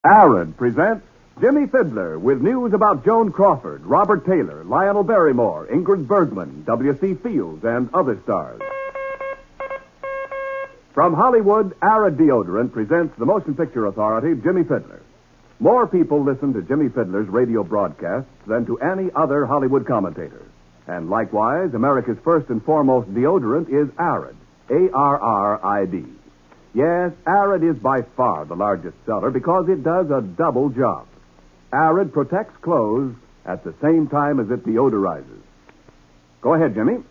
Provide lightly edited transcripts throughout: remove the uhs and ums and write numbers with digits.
Arad presents Jimmy Fiddler with news about Joan Crawford, Robert Taylor, Lionel Barrymore, Ingrid Bergman, W.C. Fields, and other stars. From Hollywood, Arad Deodorant presents the motion picture authority, Jimmy Fiddler. More people listen to Jimmy Fiddler's radio broadcasts than to any other Hollywood commentator. And likewise, America's first and foremost deodorant is Arad, A-R-R-I-D. Yes, Arad is by far the largest seller because it does a double job. Arad protects clothes at the same time as it deodorizes. Go ahead, Jimmy.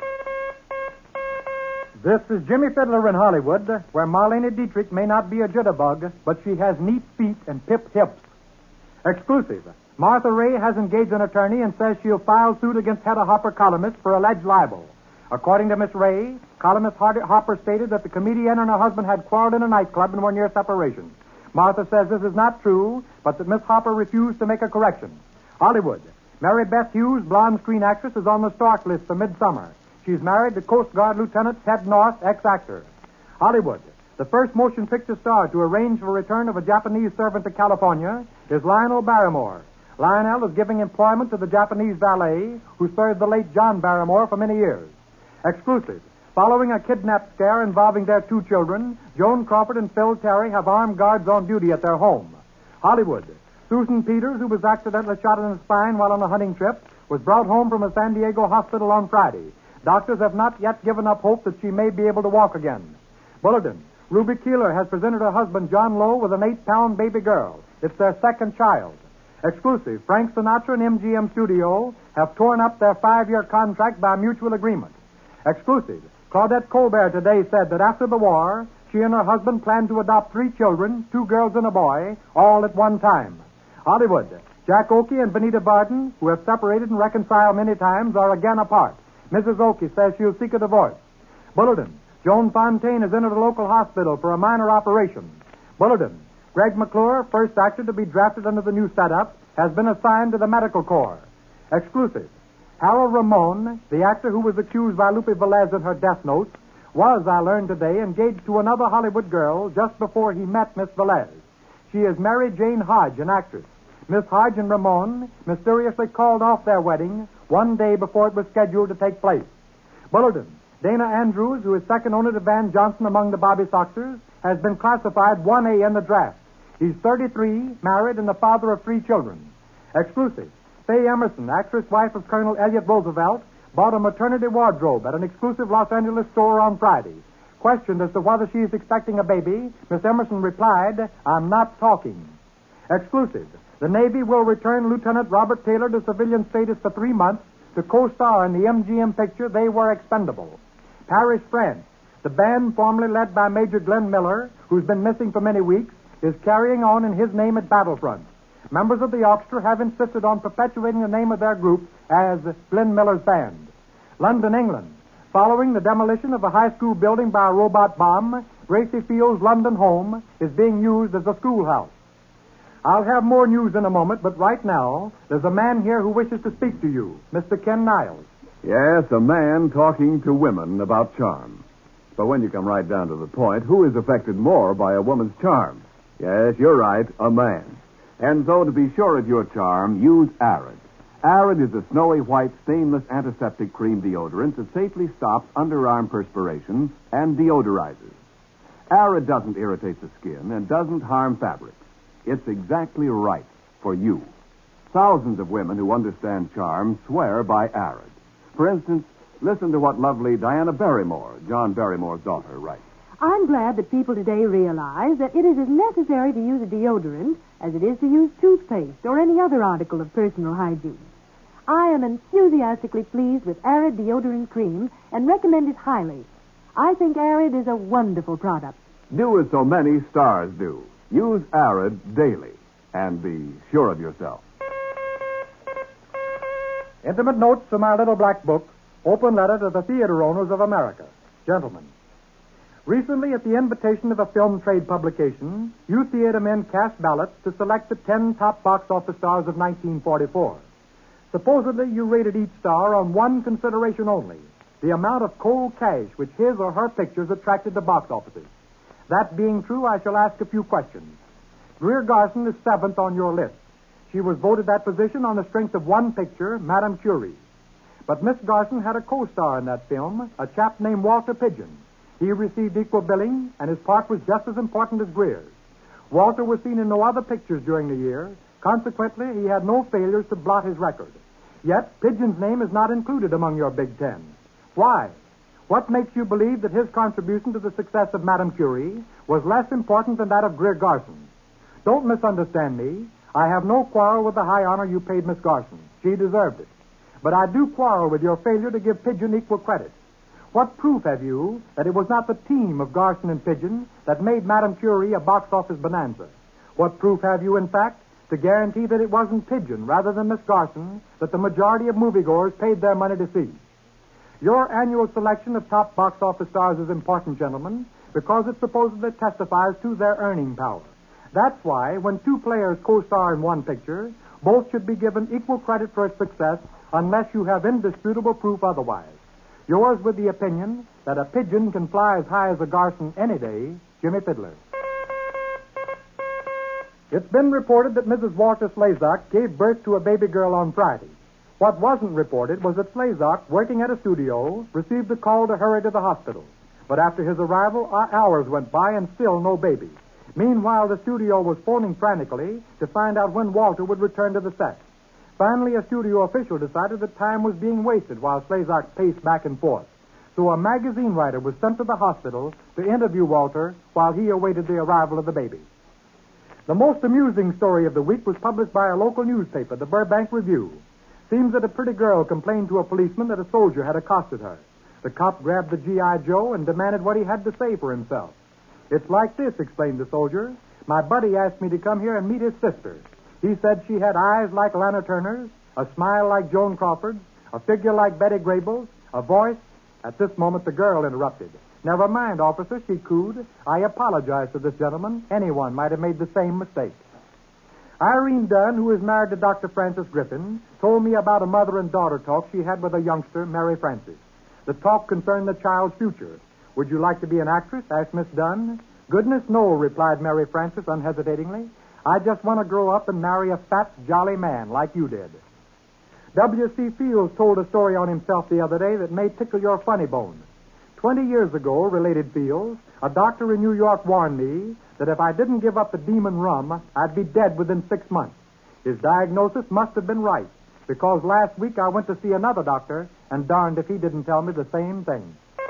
This is Jimmy Fiddler in Hollywood, where Marlene Dietrich may not be a jitterbug, but she has neat feet and pip hips. Exclusive. Martha Ray has engaged an attorney and says she'll file suit against Hedda Hopper columnist for alleged libel. According to Miss Ray, columnist Hopper stated that the comedian and her husband had quarreled in a nightclub and were near separation. Martha says this is not true, but that Miss Hopper refused to make a correction. Hollywood. Mary Beth Hughes, blonde screen actress, is on the Stark list for Midsummer. She's married to Coast Guard Lieutenant Ted North, ex-actor. Hollywood. The first motion picture star to arrange for return of a Japanese servant to California is Lionel Barrymore. Lionel is giving employment to the Japanese valet who served the late John Barrymore for many years. Exclusive. Following a kidnap scare involving their two children, Joan Crawford and Phil Terry have armed guards on duty at their home. Hollywood. Susan Peters, who was accidentally shot in the spine while on a hunting trip, was brought home from a San Diego hospital on Friday. Doctors have not yet given up hope that she may be able to walk again. Bulletin. Ruby Keeler has presented her husband, John Lowe, with an 8-pound baby girl. It's their second child. Exclusive. Frank Sinatra and MGM Studio have torn up their 5-year contract by mutual agreement. Exclusive. Claudette Colbert today said that after the war, she and her husband planned to adopt 3 children, 2 girls and a boy, all at one time. Hollywood. Jack Oakey and Benita Barton, who have separated and reconciled many times, are again apart. Mrs. Oakey says she'll seek a divorce. Bulletin. Joan Fontaine is entered a local hospital for a minor operation. Bulletin. Greg McClure, first actor to be drafted under the new setup, has been assigned to the medical corps. Exclusive. Harold Ramon, the actor who was accused by Lupe Velez in her death notes, was, I learned today, engaged to another Hollywood girl just before he met Miss Velez. She is Mary Jane Hodge, an actress. Miss Hodge and Ramon mysteriously called off their wedding one day before it was scheduled to take place. Bulletin. Dana Andrews, who is second owner to Van Johnson among the Bobby Soxers, has been classified 1A in the draft. He's 33, married, and the father of 3 children. Exclusive. Faye Emerson, actress wife of Colonel Elliot Roosevelt, bought a maternity wardrobe at an exclusive Los Angeles store on Friday. Questioned as to whether she is expecting a baby, Miss Emerson replied, "I'm not talking." Exclusive. The Navy will return Lieutenant Robert Taylor to civilian status for 3 months to co-star in the MGM picture They Were Expendable. Paris, France. The band formerly led by Major Glenn Miller, who's been missing for many weeks, is carrying on in his name at Battlefront. Members of the orchestra have insisted on perpetuating the name of their group as Glenn Miller's Band. London, England. Following the demolition of a high school building by a robot bomb, Gracie Field's London home is being used as a schoolhouse. I'll have more news in a moment, but right now, there's a man here who wishes to speak to you, Mr. Ken Niles. Yes, a man talking to women about charm. But when you come right down to the point, who is affected more by a woman's charm? Yes, you're right, a man. And so, to be sure of your charm, use Arad. Arad is a snowy white, stainless antiseptic cream deodorant that safely stops underarm perspiration and deodorizes. Arad doesn't irritate the skin and doesn't harm fabrics. It's exactly right for you. Thousands of women who understand charm swear by Arad. For instance, listen to what lovely Diana Barrymore, John Barrymore's daughter, writes. I'm glad that people today realize that it is as necessary to use a deodorant as it is to use toothpaste or any other article of personal hygiene. I am enthusiastically pleased with Arad deodorant cream and recommend it highly. I think Arad is a wonderful product. Do as so many stars do. Use Arad daily and be sure of yourself. Intimate notes from our little black book, Open Letter to the Theater Owners of America. Gentlemen, recently, at the invitation of a film trade publication, you theater men cast ballots to select the 10 top box office stars of 1944. Supposedly, you rated each star on one consideration only, the amount of cold cash which his or her pictures attracted to box offices. That being true, I shall ask a few questions. Greer Garson is 7th on your list. She was voted that position on the strength of one picture, Madame Curie. But Miss Garson had a co-star in that film, a chap named Walter Pidgeon. He received equal billing, and his part was just as important as Greer's. Walter was seen in no other pictures during the year. Consequently, he had no failures to blot his record. Yet, Pidgeon's name is not included among your Big Ten. Why? What makes you believe that his contribution to the success of Madame Curie was less important than that of Greer Garson? Don't misunderstand me. I have no quarrel with the high honor you paid Miss Garson. She deserved it. But I do quarrel with your failure to give Pidgeon equal credit. What proof have you that it was not the team of Garson and Pidgeon that made Madame Curie a box office bonanza? What proof have you, in fact, to guarantee that it wasn't Pidgeon rather than Miss Garson that the majority of moviegoers paid their money to see? Your annual selection of top box office stars is important, gentlemen, because it supposedly testifies to their earning power. That's why, when two players co-star in one picture, both should be given equal credit for its success unless you have indisputable proof otherwise. Yours with the opinion that a pigeon can fly as high as a Garson any day, Jimmy Fiddler. It's been reported that Mrs. Walter Slazak gave birth to a baby girl on Friday. What wasn't reported was that Slazak, working at a studio, received a call to hurry to the hospital. But after his arrival, hours went by and still no baby. Meanwhile, the studio was phoning frantically to find out when Walter would return to the set. Finally, a studio official decided that time was being wasted while Slazak paced back and forth. So a magazine writer was sent to the hospital to interview Walter while he awaited the arrival of the baby. The most amusing story of the week was published by a local newspaper, the Burbank Review. Seems that a pretty girl complained to a policeman that a soldier had accosted her. The cop grabbed the G.I. Joe and demanded what he had to say for himself. "It's like this," explained the soldier. "My buddy asked me to come here and meet his sister. He said she had eyes like Lana Turner's, a smile like Joan Crawford's, a figure like Betty Grable's, a voice—" At this moment, the girl interrupted. "Never mind, officer," she cooed. "I apologize to this gentleman. Anyone might have made the same mistake." Irene Dunn, who is married to Dr. Francis Griffin, told me about a mother and daughter talk she had with a youngster, Mary Francis. The talk concerned the child's future. "Would you like to be an actress?" asked Miss Dunn. "Goodness, no," replied Mary Francis unhesitatingly. "I just want to grow up and marry a fat, jolly man like you did." W.C. Fields told a story on himself the other day that may tickle your funny bone. 20 years ago, related Fields, a doctor in New York warned me that if I didn't give up the demon rum, I'd be dead within 6 months. His diagnosis must have been right, because last week I went to see another doctor, and darned if he didn't tell me the same thing.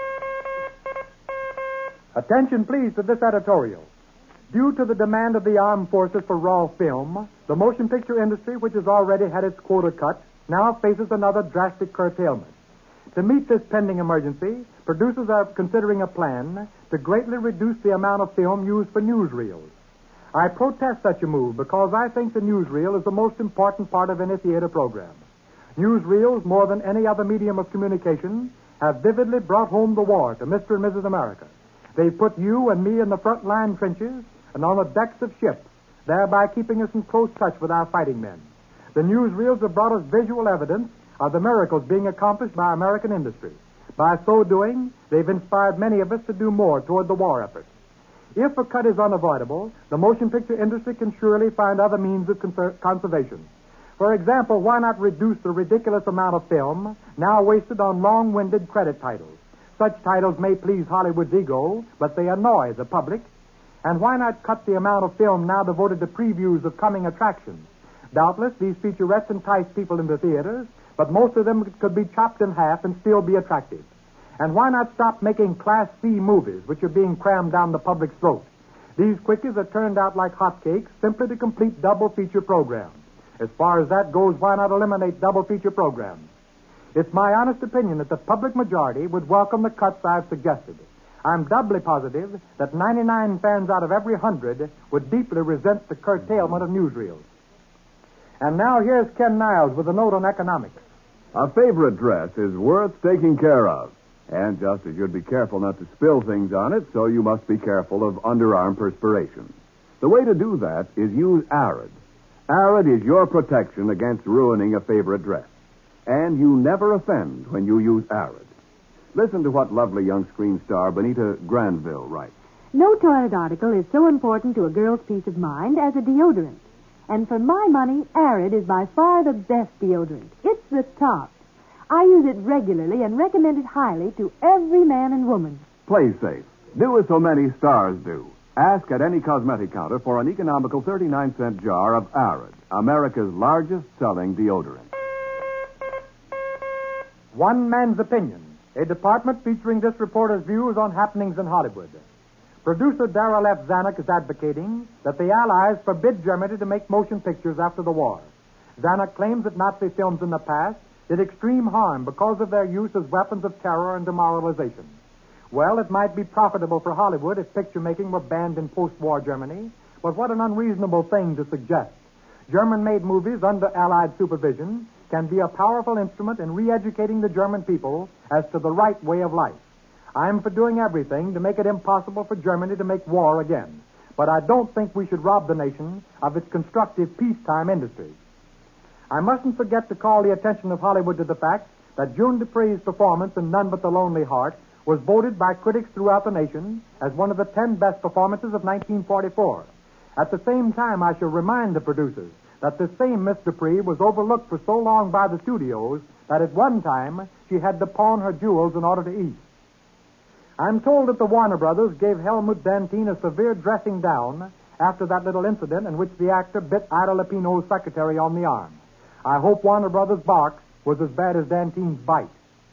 Attention, please, to this editorial. Due to the demand of the armed forces for raw film, the motion picture industry, which has already had its quota cut, now faces another drastic curtailment. To meet this pending emergency, producers are considering a plan to greatly reduce the amount of film used for newsreels. I protest such a move because I think the newsreel is the most important part of any theater program. Newsreels, more than any other medium of communication, have vividly brought home the war to Mr. and Mrs. America. They put you and me in the front line trenches and on the decks of ships, thereby keeping us in close touch with our fighting men. The newsreels have brought us visual evidence of the miracles being accomplished by American industry. By so doing, they've inspired many of us to do more toward the war effort. If a cut is unavoidable, the motion picture industry can surely find other means of conservation. For example, why not reduce the ridiculous amount of film now wasted on long-winded credit titles? Such titles may please Hollywood's ego, but they annoy the public. And why not cut the amount of film now devoted to previews of coming attractions? Doubtless, these featurettes entice people into theaters, but most of them could be chopped in half and still be attractive. And why not stop making Class C movies, which are being crammed down the public's throat? These quickies are turned out like hotcakes simply to complete double feature programs. As far as that goes, why not eliminate double feature programs? It's my honest opinion that the public majority would welcome the cuts I've suggested. I'm doubly positive that 99 fans out of every 100 would deeply resent the curtailment of newsreels. And now here's Ken Niles with a note on economics. A favorite dress is worth taking care of. And just as you'd be careful not to spill things on it, so you must be careful of underarm perspiration. The way to do that is use Arid. Arid is your protection against ruining a favorite dress. And you never offend when you use Arid. Listen to what lovely young screen star Benita Granville writes. No toilet article is so important to a girl's peace of mind as a deodorant. And for my money, Arid is by far the best deodorant. It's the top. I use it regularly and recommend it highly to every man and woman. Play safe. Do as so many stars do. Ask at any cosmetic counter for an economical 39-cent jar of Arid, America's largest selling deodorant. One Man's Opinion, a department featuring this reporter's views on happenings in Hollywood. Producer Darrell F. Zanuck is advocating that the Allies forbid Germany to make motion pictures after the war. Zanuck claims that Nazi films in the past did extreme harm because of their use as weapons of terror and demoralization. Well, it might be profitable for Hollywood if picture making were banned in post-war Germany, but what an unreasonable thing to suggest. German-made movies under Allied supervision can be a powerful instrument in re-educating the German people as to the right way of life. I'm for doing everything to make it impossible for Germany to make war again, but I don't think we should rob the nation of its constructive peacetime industries. I mustn't forget to call the attention of Hollywood to the fact that June Dupree's performance in None But the Lonely Heart was voted by critics throughout the nation as one of the 10 best performances of 1944. At the same time, I shall remind the producers that this same Miss Dupree was overlooked for so long by the studios that at one time she had to pawn her jewels in order to eat. I'm told that the Warner Brothers gave Helmut Dantine a severe dressing down after that little incident in which the actor bit Ida Lupino's secretary on the arm. I hope Warner Brothers' bark was as bad as Dantine's bite.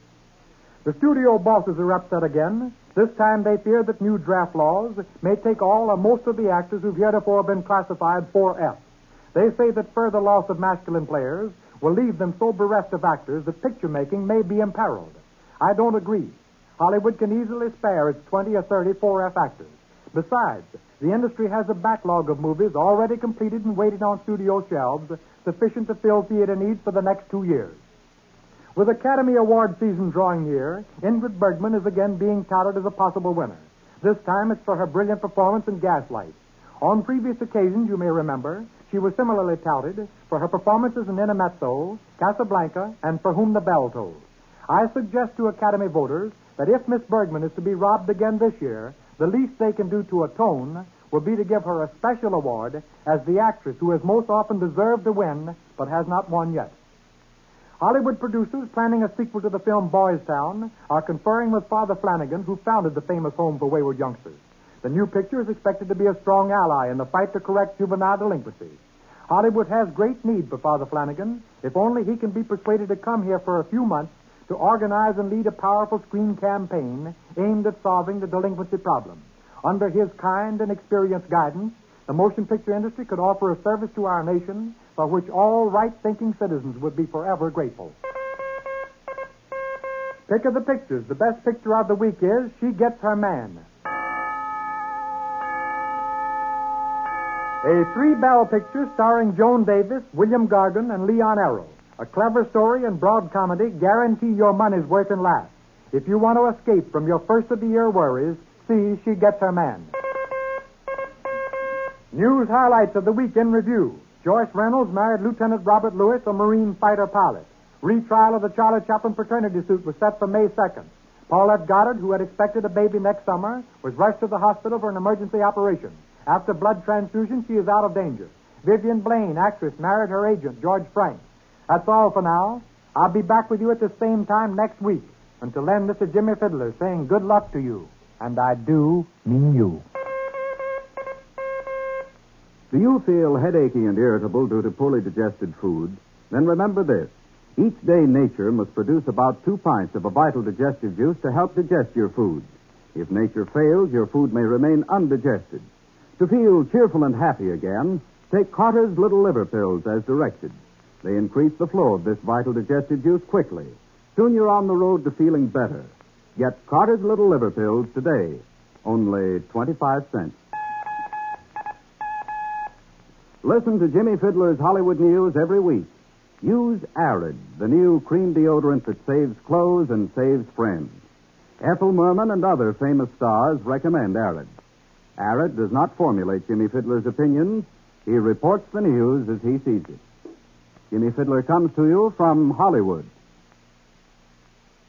The studio bosses are upset again. This time they fear that new draft laws may take all or most of the actors who've heretofore been classified 4F. They say that further loss of masculine players will leave them so bereft of actors that picture making may be imperiled. I don't agree. Hollywood can easily spare its 20 or 30 4F actors. Besides, the industry has a backlog of movies already completed and waiting on studio shelves sufficient to fill theater needs for the next 2 years. With Academy Award season drawing near, Ingrid Bergman is again being touted as a possible winner. This time it's for her brilliant performance in Gaslight. On previous occasions, you may remember, she was similarly touted for her performances in Intermezzo, Casablanca, and For Whom the Bell Tolls. I suggest to Academy voters that if Miss Bergman is to be robbed again this year, the least they can do to atone will be to give her a special award as the actress who has most often deserved to win but has not won yet. Hollywood producers planning a sequel to the film Boys Town are conferring with Father Flanagan, who founded the famous Home for Wayward Youngsters. The new picture is expected to be a strong ally in the fight to correct juvenile delinquency. Hollywood has great need for Father Flanagan, if only he can be persuaded to come here for a few months to organize and lead a powerful screen campaign aimed at solving the delinquency problem. Under his kind and experienced guidance, the motion picture industry could offer a service to our nation for which all right-thinking citizens would be forever grateful. Pick of the pictures. The best picture of the week is She Gets Her Man. A three-bell picture starring Joan Davis, William Gargan, and Leon Errol. A clever story and broad comedy guarantee your money's worth and laughs. If you want to escape from your first-of-the-year worries, see She Gets Her Man. News highlights of the week in review. Joyce Reynolds married Lieutenant Robert Lewis, a Marine fighter pilot. Retrial of the Charlie Chaplin paternity suit was set for May 2nd. Paulette Goddard, who had expected a baby next summer, was rushed to the hospital for an emergency operation. After blood transfusion, she is out of danger. Vivian Blaine, actress, married her agent, George Frank. That's all for now. I'll be back with you at the same time next week. Until then, this is Jimmy Fiddler saying good luck to you. And I do mean you. Do you feel headachy and irritable due to poorly digested food? Then remember this. Each day nature must produce about 2 pints of a vital digestive juice to help digest your food. If nature fails, your food may remain undigested. To feel cheerful and happy again, take Carter's Little Liver Pills as directed. They increase the flow of this vital digestive juice quickly. Soon you're on the road to feeling better. Get Carter's Little Liver Pills today. Only 25 cents. Listen to Jimmy Fiddler's Hollywood News every week. Use Arid, the new cream deodorant that saves clothes and saves friends. Ethel Merman and other famous stars recommend Arid. Arid does not formulate Jimmy Fiddler's opinions. He reports the news as he sees it. Jimmy Fiddler comes to you from Hollywood.